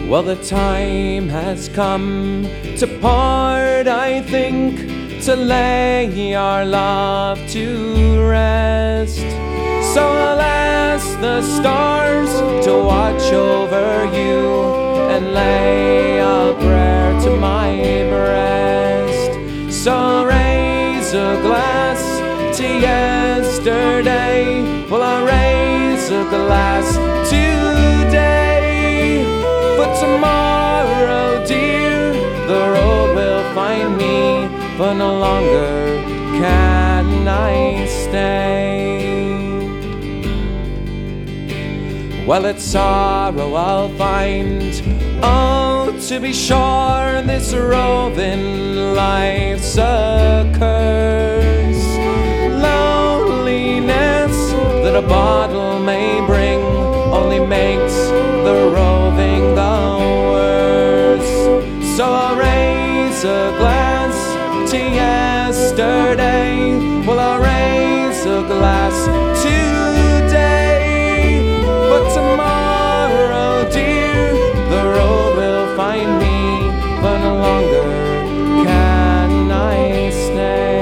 Well, the time has come to part, I think, to lay our love to rest. So I'll ask the stars to watch over you and lay a prayer to my breast. So raise a glass to yesterday. Well, I'll raise a glass today. For tomorrow, dear, the road will find me, but no longer can I stay. Well, it's sorrow I'll find. Oh, to be sure, this roving life's a curse. Loneliness that a bottle may bring only makes the roving the worse. So I'll raise a glass to yesterday. Well, I'll raise a glass today. But tomorrow, dear, the road will find me, but no longer can I stay.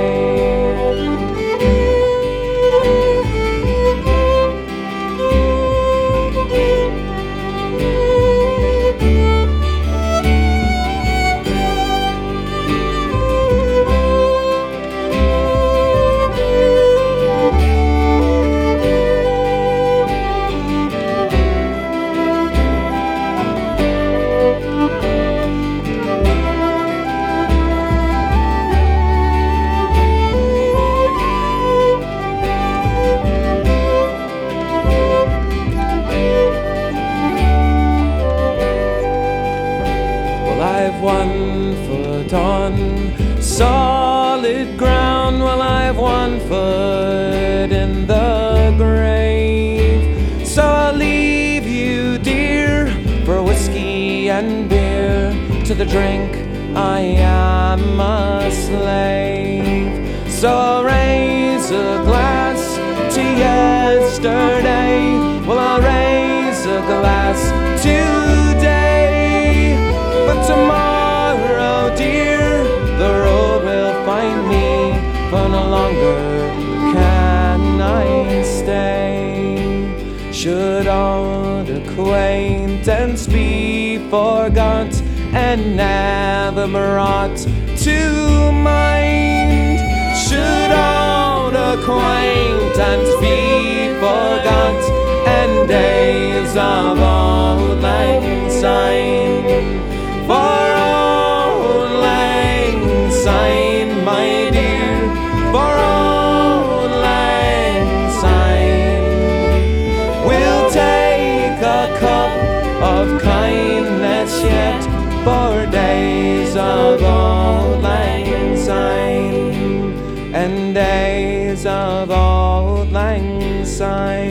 I've 1 foot on solid ground. Well, I've 1 foot in the grave. So I'll leave you, dear, for whiskey and beer. To the drink I am a slave. So I'll raise a glass to yesterday. Well, I'll raise a glass today. But tomorrow, dear, the road will find me, but no longer can I stay. Should old acquaintance be forgot and never brought to mind? Should old acquaintance be forgot and days of old lang syne? For old lang syne, my dear, for old lang syne, we'll take a cup of kindness yet for days of old lang syne and days of old lang syne.